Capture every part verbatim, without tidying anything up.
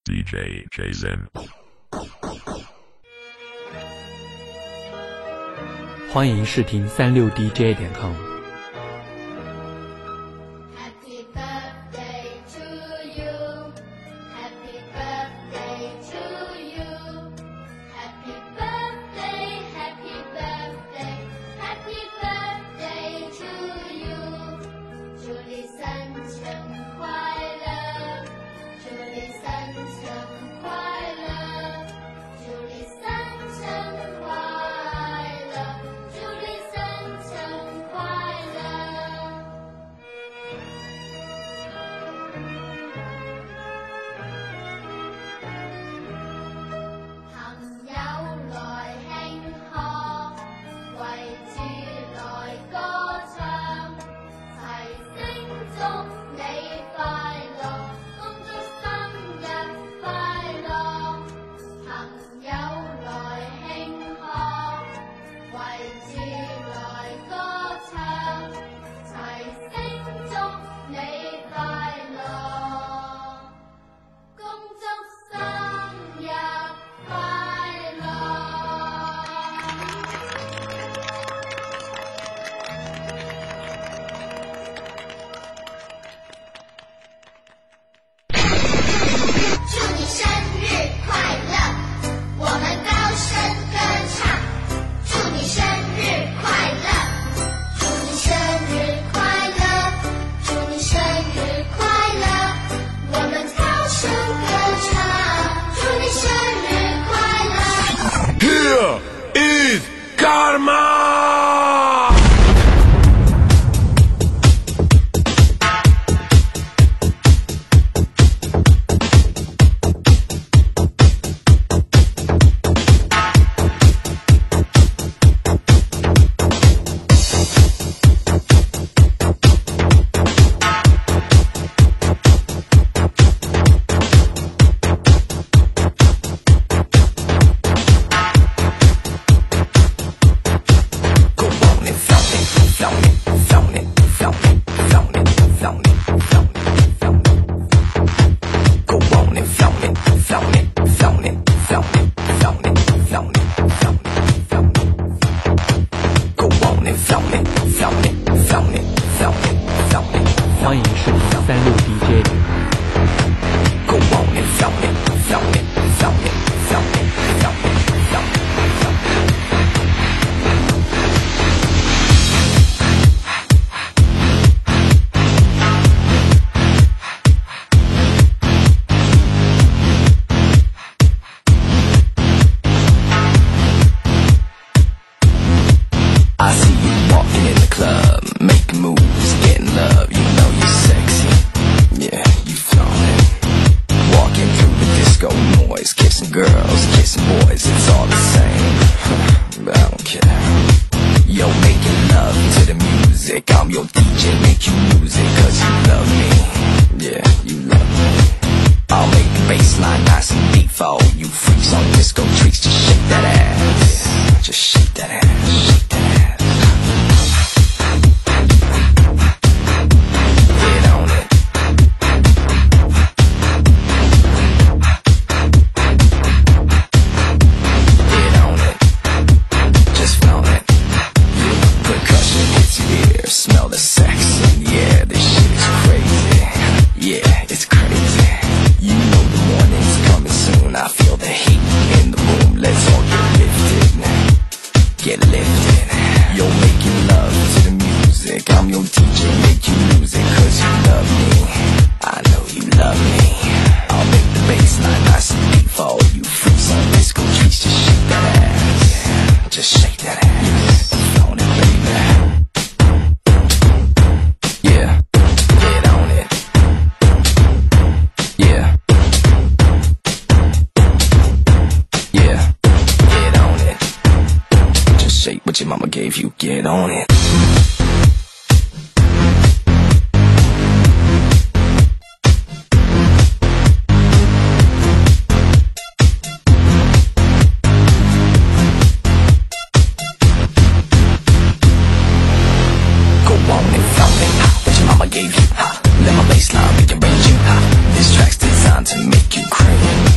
D J Jason。 欢迎试听三六 D J 点 com。欢迎试听三六 D J 点 I see you walking in the club, making moves, getting love. You know you're sexy, yeah, you flaunt it. Walking through the disco noise, kissing girls, kissing boys, it's all the same. But I don't care. Yo, making love to the music. I'm your D J, make you lose it, cause you love me. Yeah, you love me. I'll make the bassline nice and deep for all you freaks on disco tricks. Just shake that ass, just shake that ass, shake that ass. Smell the sex, and yeah, this shit is crazy. Yeah, it's crazy. You know the morning's coming soon. I feel the heat in the room. Let's all get lifted, get lifted. Yo, making love to the music. I'm your D J, make you lose it, cause you love me. I know you love me. I'll make the bassline nice and deep for all you freaks on disco trees. Just shake that ass, just shake that ass. Don't it, baby. Yeah, get on it. Yeah, yeah, get on it. Just shake what your mama gave you, get on it. Gave you, ha. Let my bassline rearrange you, ha. This track's designed to make you cream.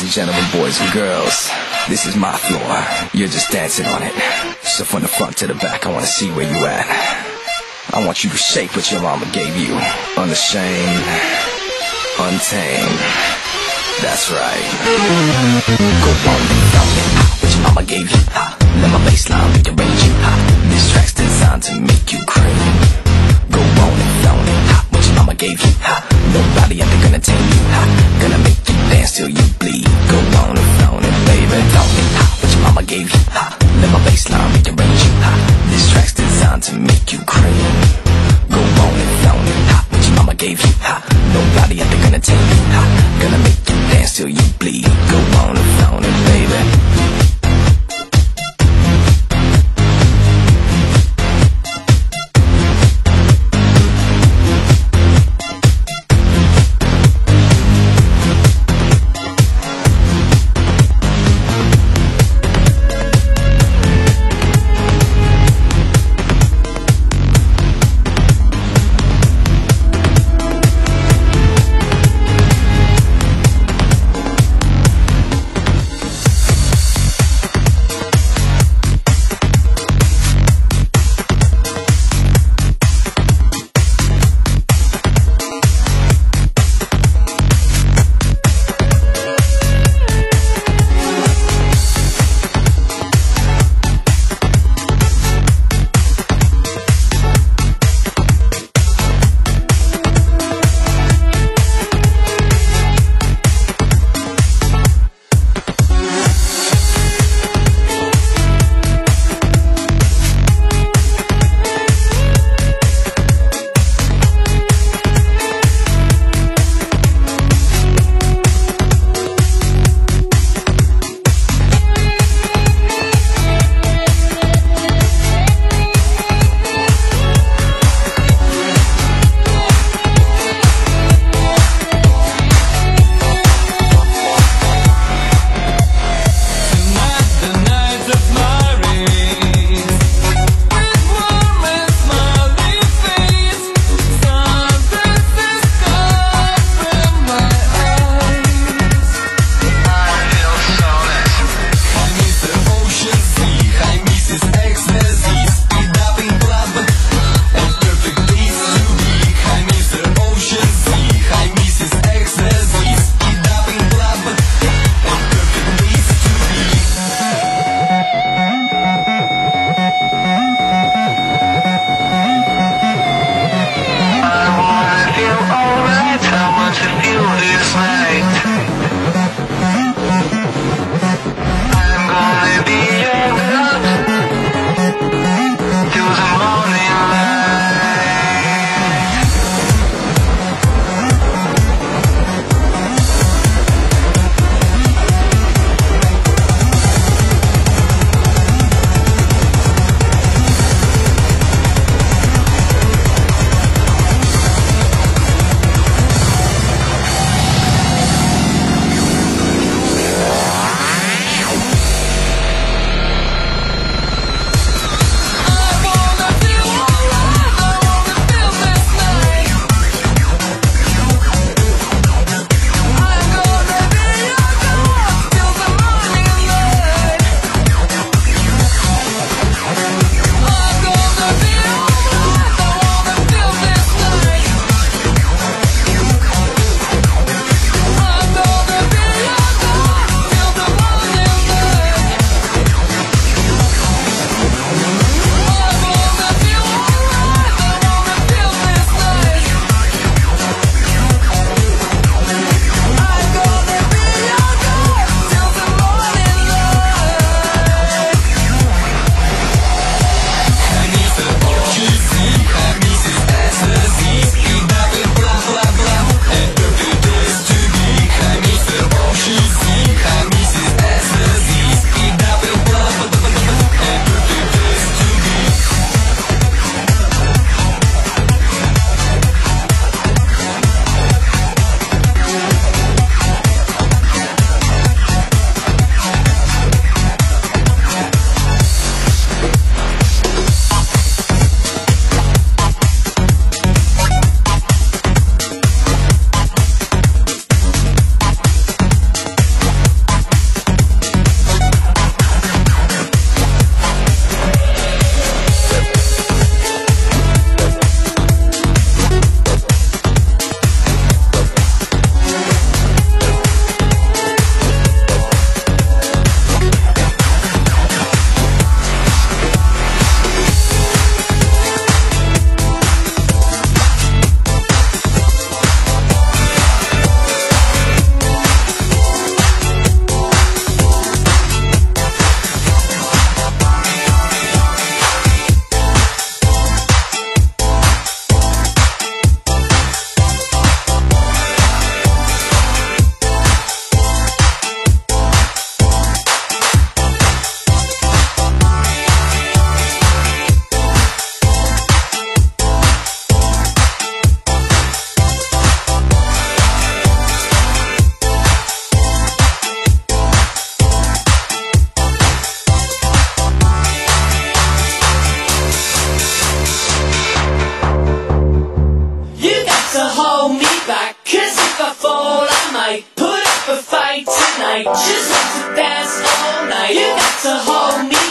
and gentlemen, boys and girls, this is my floor. You're just dancing on it. So from the front to the back, I wanna see where you at. I want you to shake what your mama gave you. Unashamed, untamed. That's right. Go on and flaunt it. What your mama gave you. Ha. Let my bassline rearrange you. Ha. This track's designed to make you cream. Go on and flaunt it. Ha. What your mama gave you. Ha. Nobody ever gonna tame you. Ha. Gonna make you dance till you bleed. Go on and flaunt it, baby. Flaunt it. Ha. What your mama gave you. Ha. Let my bassline rearrange you. Ha. This track's designed to make you cream. Go on and flaunt it. Ha. What your mama gave you. Ha. Nobody ever gonna tame you. Ha. Gonna make you dance till you bleed. Go on and flaunt it, baby.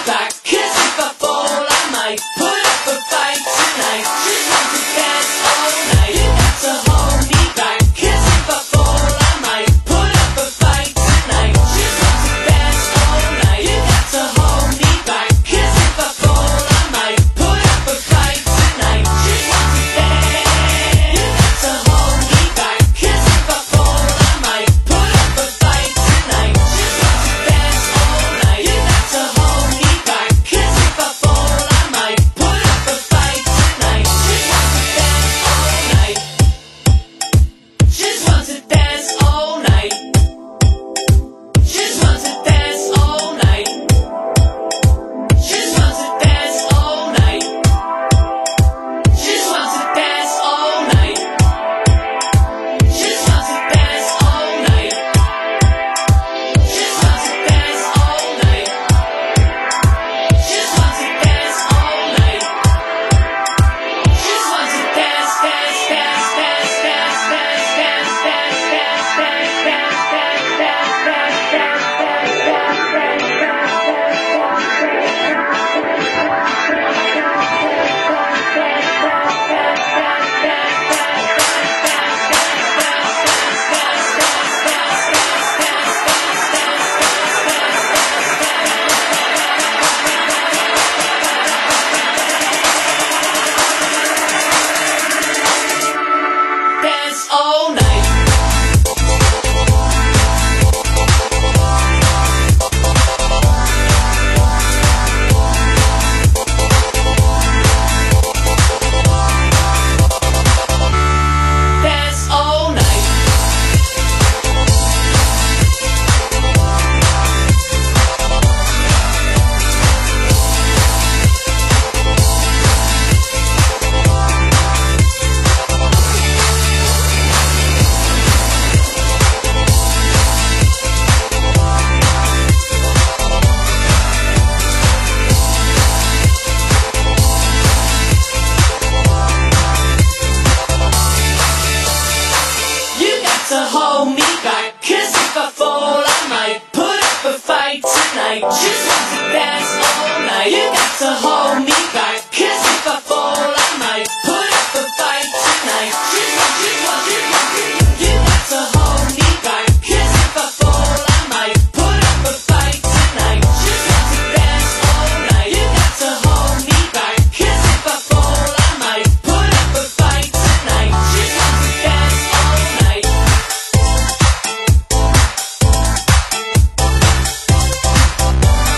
back, 'cause if I fall I might put up a fight tonight. Just want to dance all night. You got to hold me back, 'cause if I fall I might put up a fight tonight. Just want to dance all night. You got to hold me back, 'cause if I fall I might put up a fight tonight. Just want to dance. You got to hold me back, 'cause if I fall I might put up a fight tonight. Just want to dance all night. You got to hold me back, 'cause if I fall I might put up a fight tonight. Just want to dance all night. Just want to dance all night. Just want to dance all night. Just want to dance all night. Just want to dance all night. Just want to dance all night. Just want to dance all night. Just want to dance all night. Just want to dance, dance, dance, dance, dance, dance, dance, dance, dance, dance, dance, dance, dance, dance, dance all night. Dance all night. You got to hold me back, 'cause if I fall I might put up a fight tonight. Just want to dance all night. You got to hold me back, 'cause if I fall I might put up a fight tonight. Just want, just want, just want, you got to hold me back, 'cause if I fall I might put up a fight tonight. Just want to dance all night. You got to hold me back, 'cause if I fall I might put up a fight tonight. Just want to dance all night. Just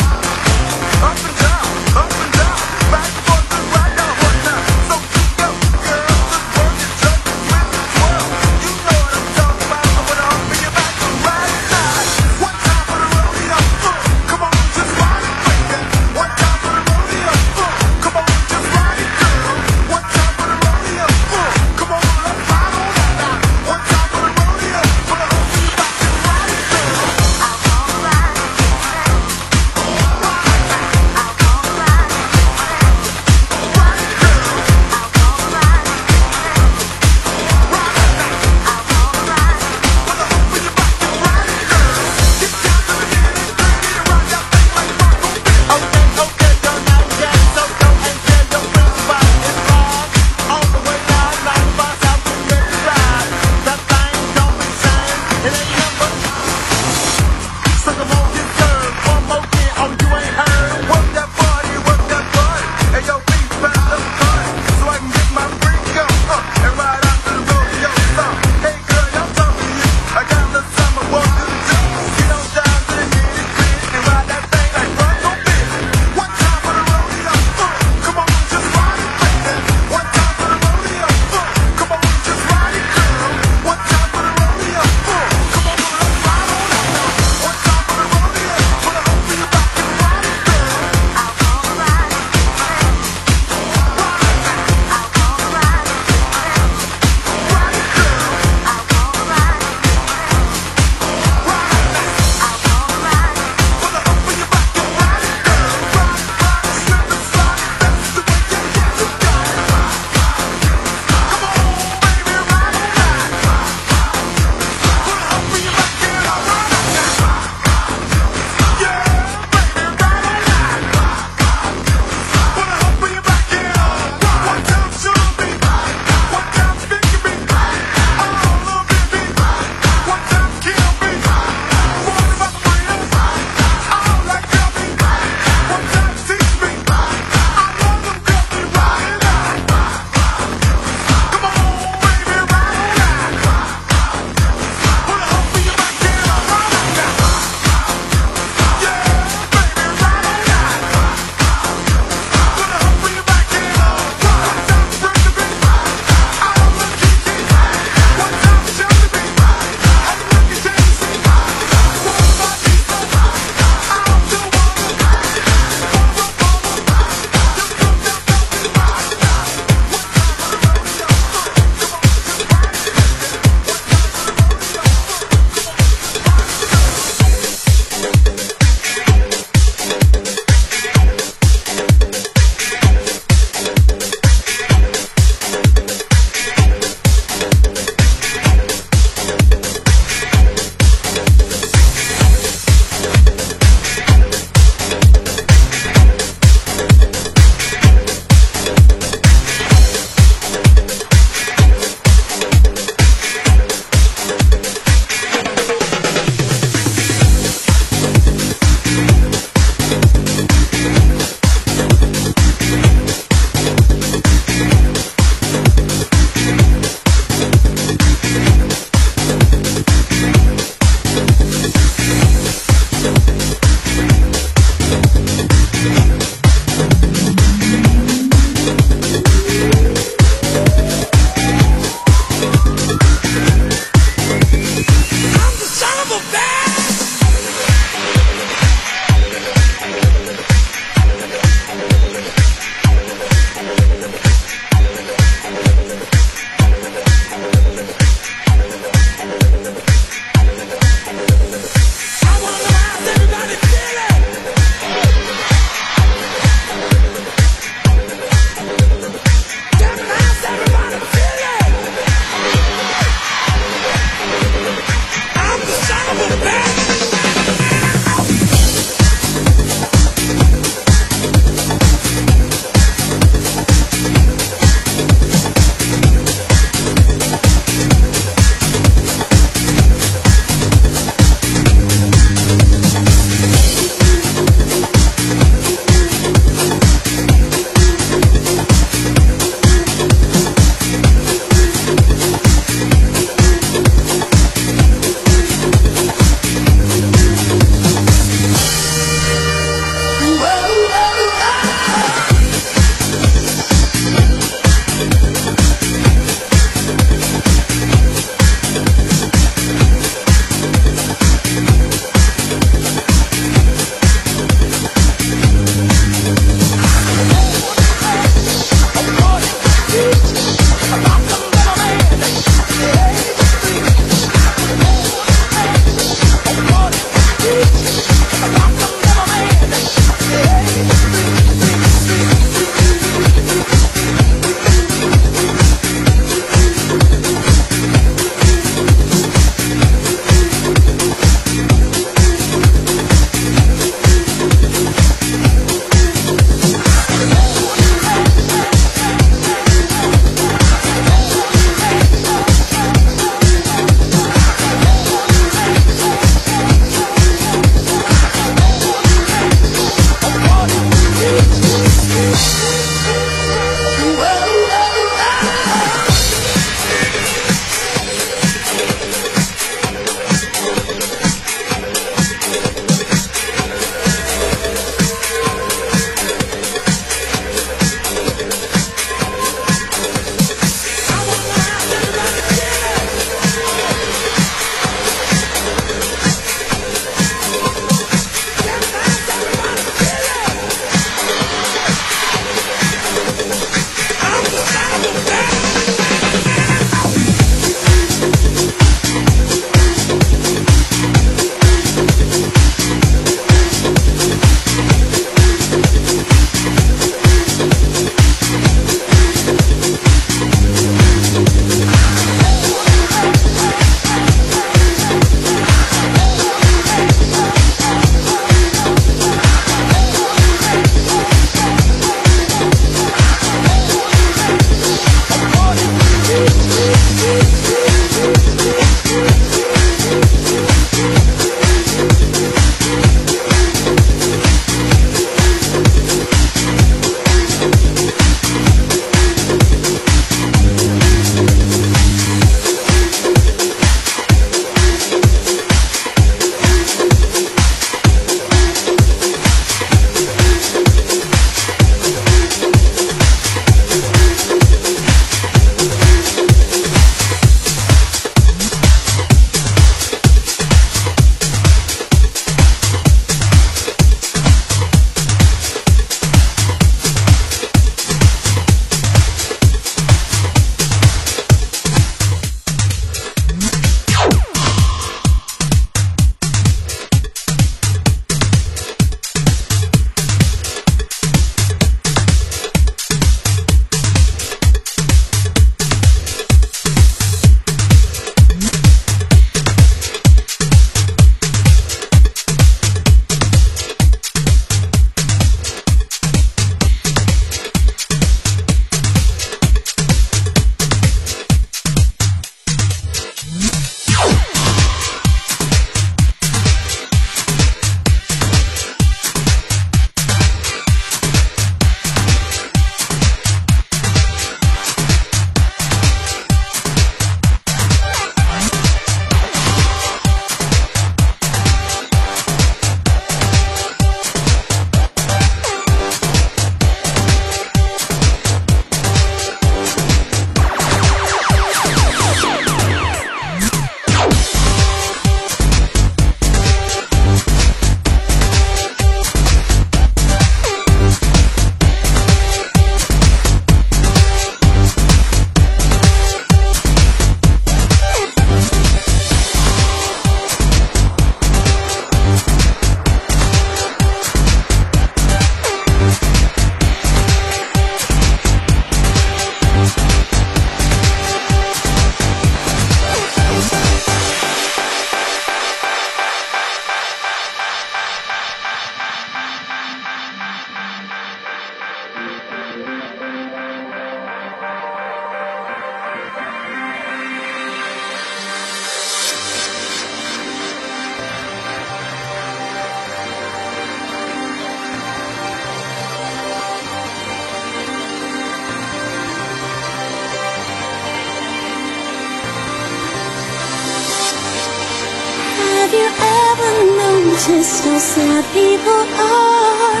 noticed how sad people are.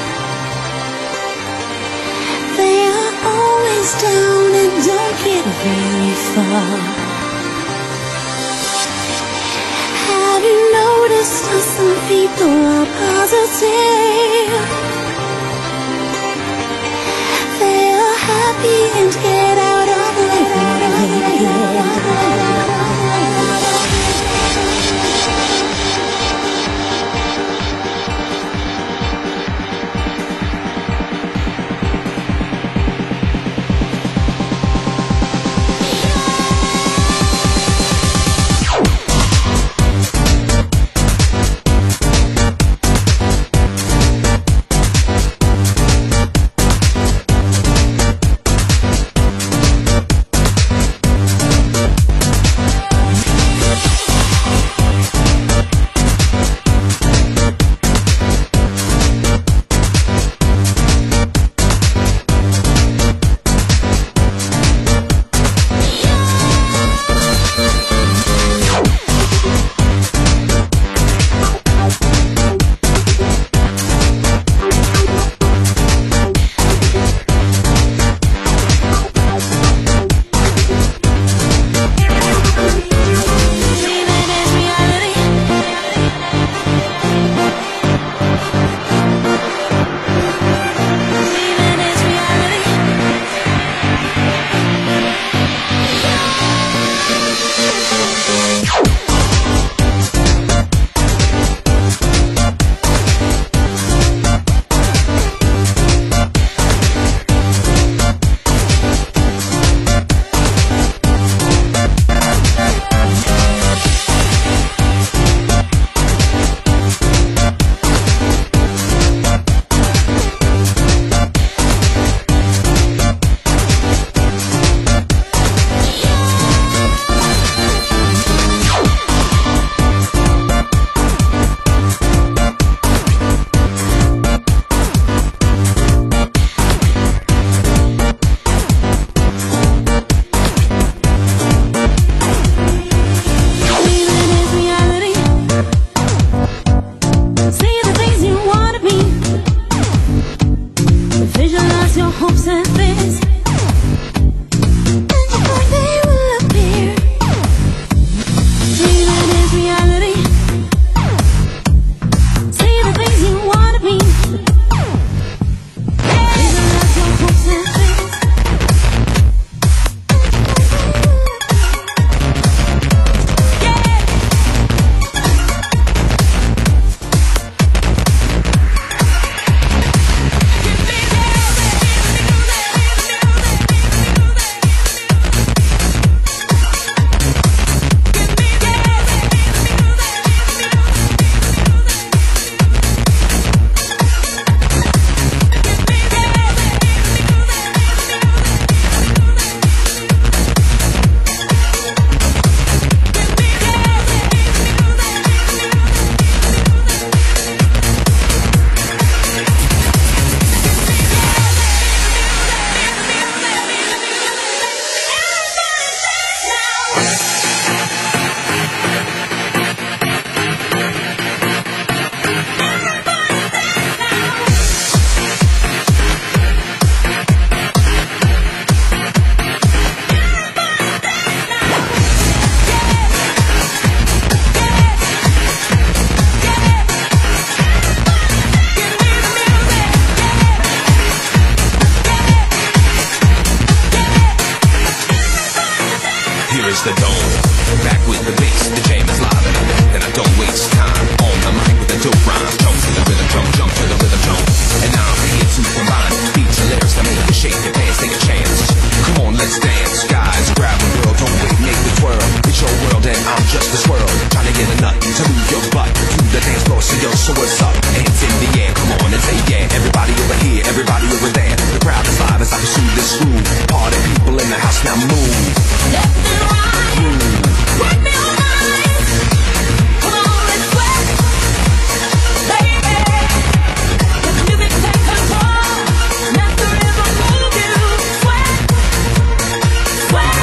They are always down and don't get very far. Have you noticed how some people are positive? They are happy and get out of it. The dome, back with the bass, the jam is live and, and I don't waste time on the mic with a dope rhyme. Jump to the rhythm, jump, jump to the rhythm, jump. And now I'm here to combine beats and lyrics that make you shake your pants, take a chance. Come on, let's dance, guys, grab a girl, don't wait, make the twirl. It's your world and I'm just a swirl, trying to get a nut to move your butt to the dance floor. So yo, so what's up? Hands in the air, come on and say yeah. Everybody over here, everybody over there. The crowd is live as I pursue this groove. Party people in the house now move. Left and right. Rock me all night. Come on, let's sweat, baby. Let the music take control. Let the rhythm move you. Sweat, sweat.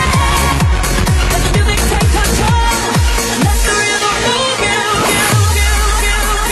Let the music take control. Let the rhythm move you.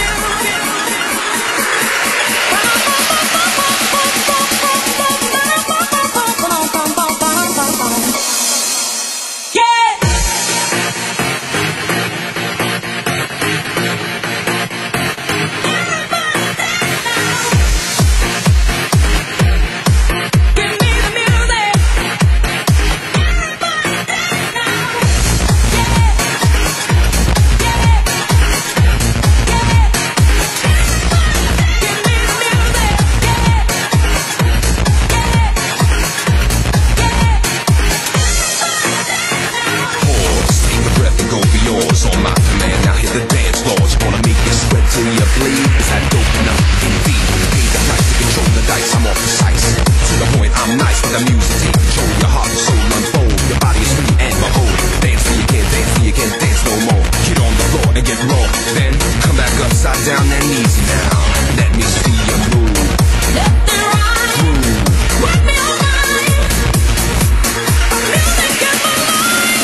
so take control. Your heart and soul unfold. Your body is free and behold. Dance till you can't dance till you can't dance no more. Get on the floor and get raw. Then come back upside down and easy now. Let me see you move. Left and right, rock me all night. Music in my life.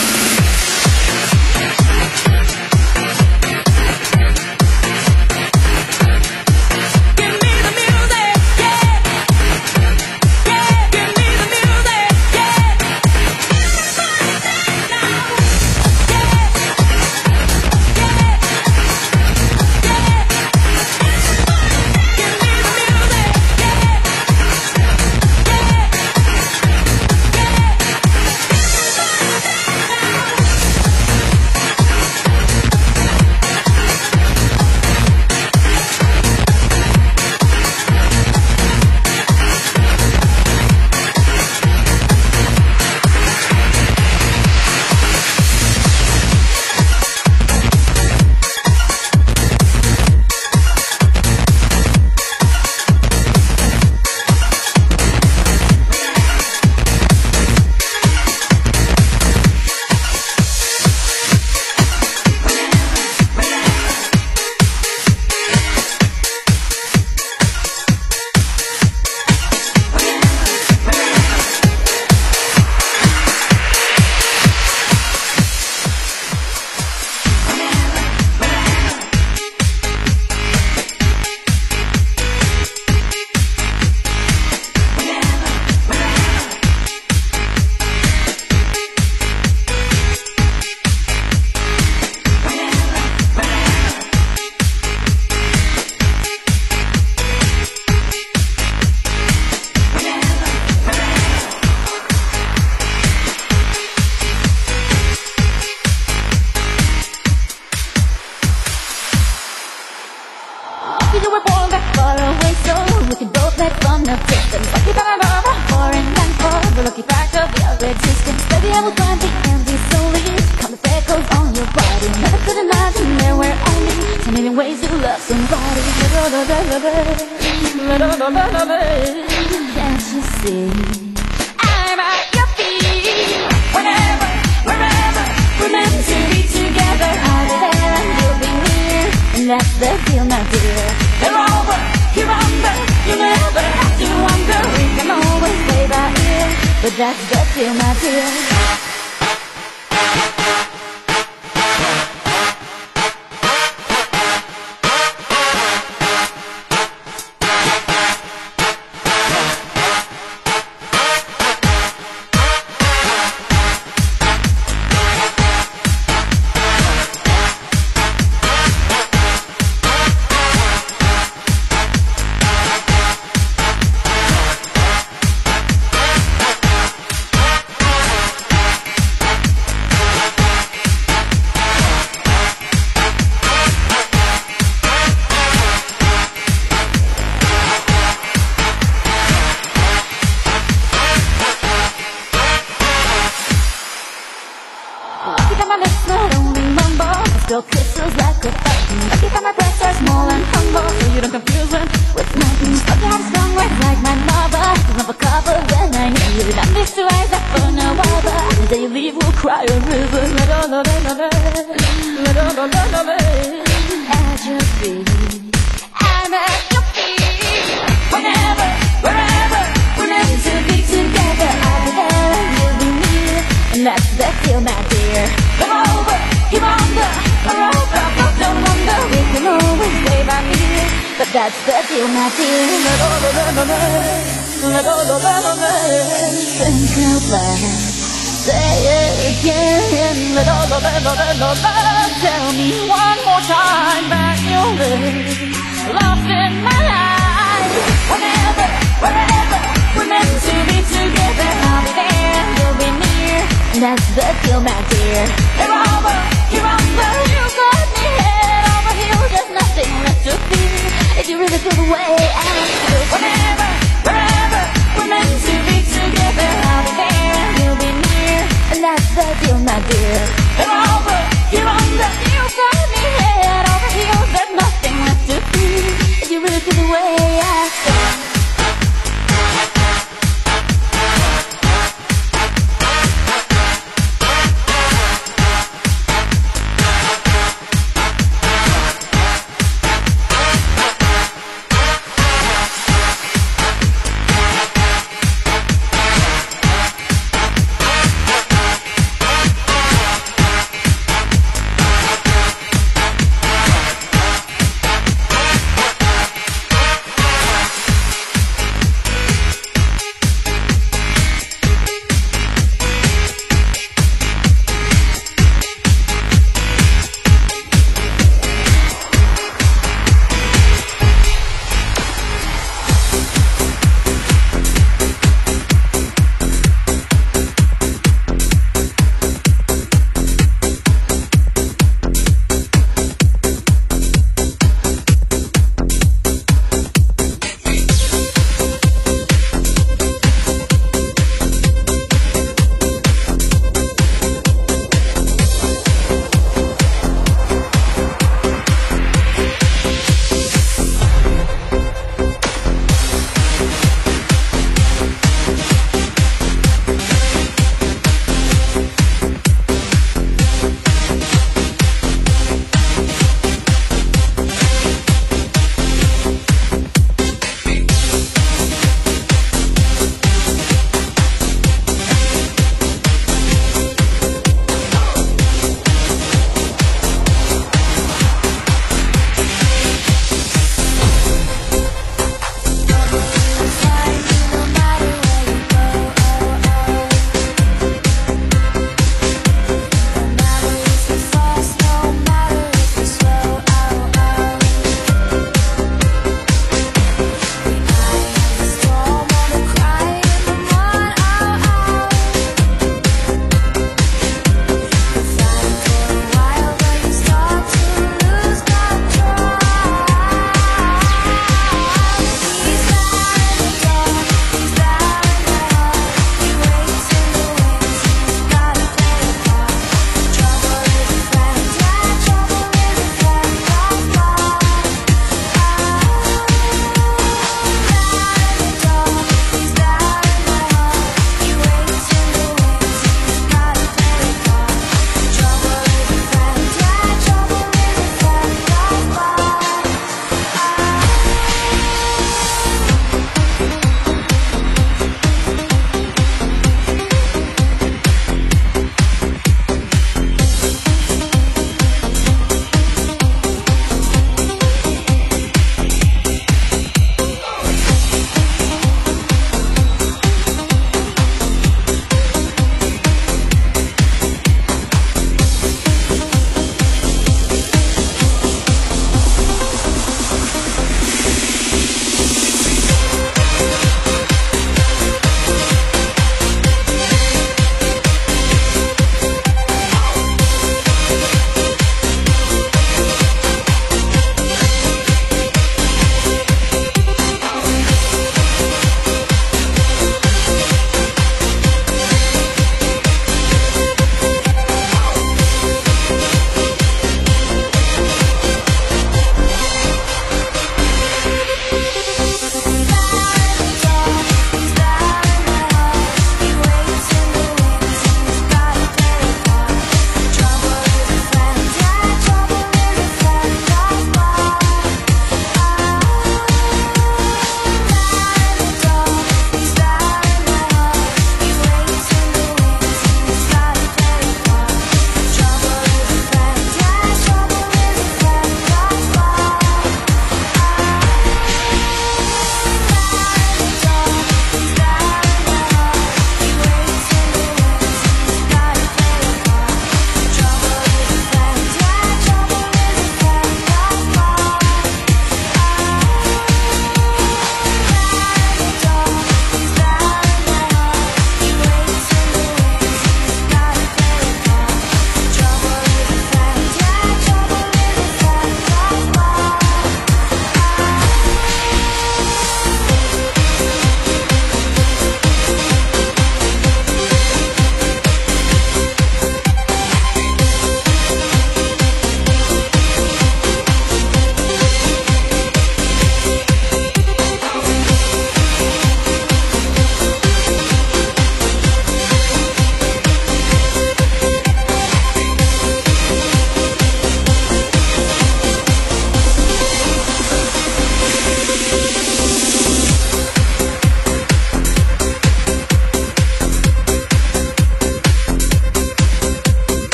Give me the music, yeah, yeah. Give me the music, yeah. Everybody dance now, yeah, yeah, yeah. Give me the music, yeah, yeah, you were born that far away, so we can both let fun of distance. Lucky that I love a foreign land for the lucky fact of your existence. Baby, I will find the empty slowly. Come the freckles on your body. Never could imagine there were only so many ways to love somebody. Can't you see? I'm at your feet. Whenever, wherever, we're meant to be together. I'll be there and you'll be near. And that's the deal, my dear. You're over, you're under. You never have to wonder. We can always play by ear. But that's the deal, my dear. Your kisses like a fountain. Lucky that my breasts are small and humble, so you don't confuse them with mountains. Lucky I have strong words like my mother. Cause I'm a couple when I need it. I'm used to eyes that burn no other. The day you leave will cry a river. At your feet, I'm at your feet. Whenever, wherever, we're meant to be together. I'll be there and you'll be near. And that's the deal, my dear. Come over, you're under. Don't wonder, we can always stay by me. But that's the deal, my dear. Think out loud, say it again. Tell me one more time that you'll live lost in my life. Whenever, wherever, we're meant to be together. I'll be there, you'll be near. And that's the deal, my dear. You're over, you're under. You got me head over heels. There's nothing left to fear if you really feel the way I feel. Whenever, wherever, we're meant to be together. I'll be there, you'll be near. And that's the deal, my dear. You're over, you're under. You got me head over heels. There's nothing left to fear if you really feel the way I feel.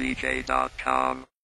D J dot com.